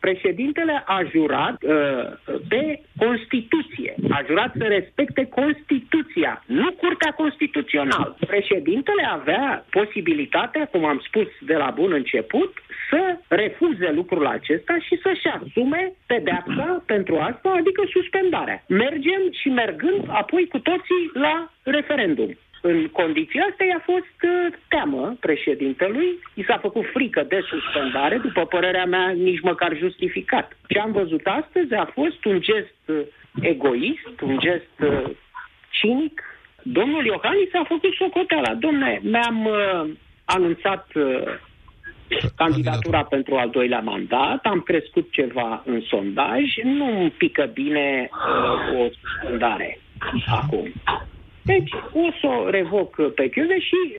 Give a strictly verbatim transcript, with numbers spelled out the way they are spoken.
președintele a jurat uh, pe Constituție. A jurat să respecte Constituția, nu Curtea Constituțională. Președintele avea posibilitatea, cum am spus de la bun început, să refuze lucrul acesta și să-și asume pedeapsa pentru asta, adică suspendarea. Mergem și mergând apoi cu toții la referendum. În condiția asta i-a fost uh, teamă președintelui, i s-a făcut frică de suspendare, după părerea mea nici măcar justificat. Ce am văzut astăzi a fost un gest uh, egoist, un gest uh, cinic. Domnul Iohannis a făcut socoteala. Dom'le, mi-am uh, anunțat uh, candidatura pentru al doilea mandat, am crescut ceva în sondaj, nu-mi pică bine uh, o suspendare acum. Deci o să o revoc pe chiuve și